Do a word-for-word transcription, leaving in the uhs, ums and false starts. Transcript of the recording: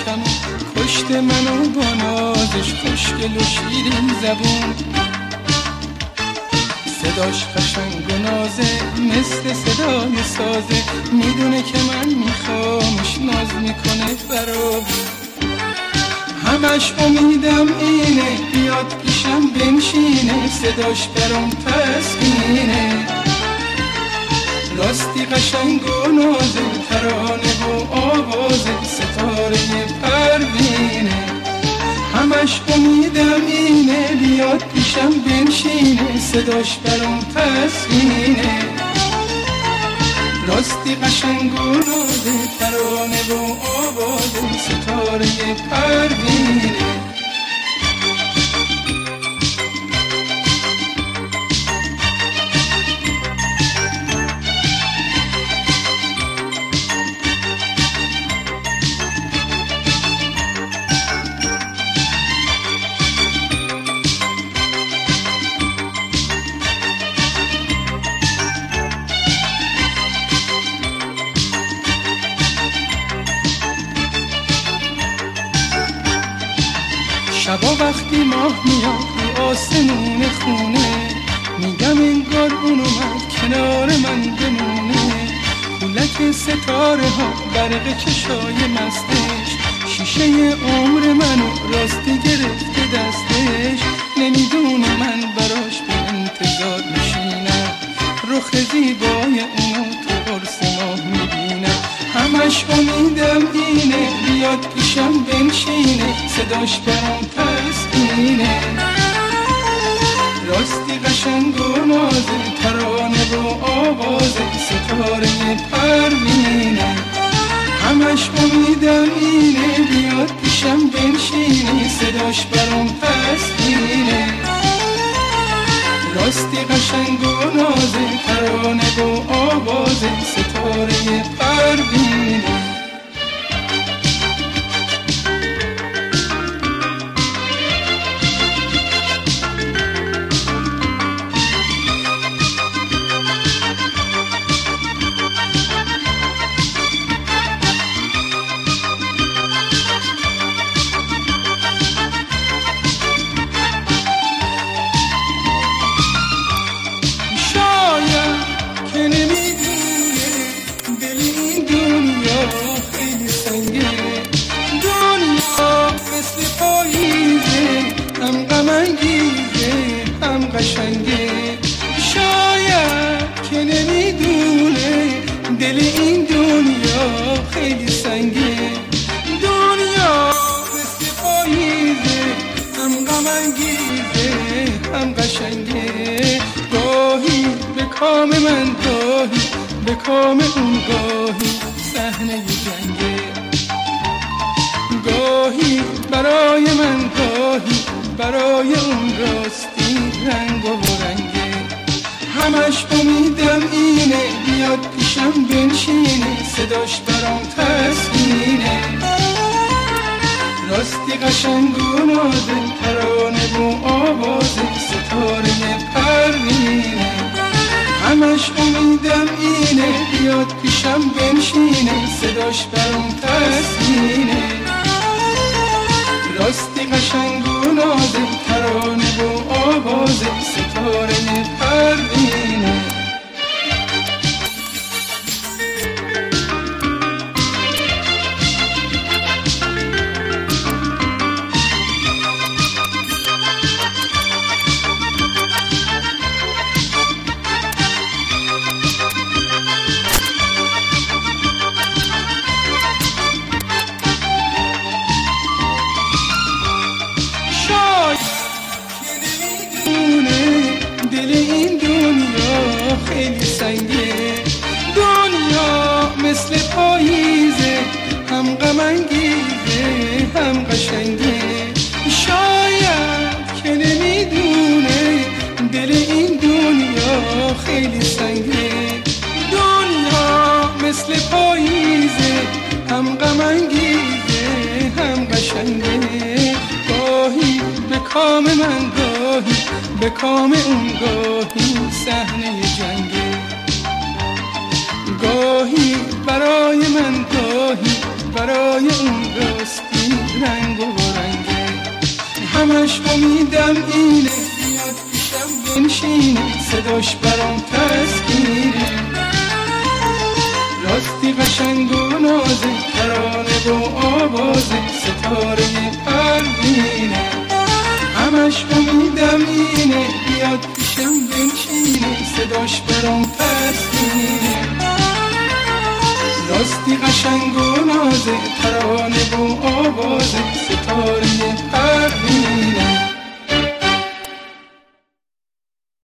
کمون کشت منو با نازش خوشگل و شیرین زبون. صداش قشنگ و نازه مثل صدای سازه، میدونه که من میخوامش ناز میکنه برام. همش امیدم اینه بیاد پیشم بنشینه، صداش برام تسکینه. راستی قشنگ و نازه ترانه و آوازه ستاره پروینه. همش امیدم اینه بیاد پیشم بنشینه، صداش برام تسکینه. راستی قشنگ و نازه ترانه و آوازه ستاره پروینه. شبا وقتی ماه میاد رو آسمون خونه، میگم انگار اون اومد کنار من بمونه. خولک ستاره ها برق چشای مستش، شیشه عمر منو راستی گرفته دستش. نمیدونه من براش به انتظار میشینم، رخ زیبای اونو تو قرص ماه میبینم. همش امیدم اینه بیاد پیشم بنشینه، صداش برام تسکینه. راستی قشنگ و نازه ترانه و آوازه ستاره پروینه. همش امیدم اینه بیاد پیشم بنشینه، صداش برام تسکینه. راستی قشنگ و نازه ترانه و آوازه ستاره پروینه. شاید که نمیدونه دل این دنیا خیلی سنگه. دنیا مثل پاییزه، هم غم انگیزه هم قشنگه. گاهی به کام من گاهی به کام اون، گاهی صحنه جنگه. گاهی برای من گاهی برای اون، راستی رنگ و رنگه. همش امیدم اینه بیاد پیشم بنشینه، صداش برام تسکینه. راستی قشنگ و نازه ترانه و آوازه ستاره پروینه. همش امیدم اینه بیاد پیشم بنشینه، صداش برام تسکینه. راستی قشنگ و نازه ترانه و آوازه ستاره پروینه. دل این دنیا خیلی سنگه. دنیا مثل پاییزه، هم غم انگیزه هم قشنگه. شاید که نمیدونه دل این دنیا خیلی سنگه. دنیا مثل پاییزه، هم غم انگیزه هم قشنگه. گاهی به کام من گاهی به کام اون، گاهی صحنه جنگه. گاهی برای من گاهی برای اون، راستی همش امیدم اینه بیاد پیشم بنشینه صداش برام تسکینه راستی قشنگ و نازه ترانه و آوازه ستاره پروینه همش امیدم اینه بیاد پیشم بنشینه صداش برام تسکینه راستی قشنگ و نازه ترانه و آوازه ستاره پروینه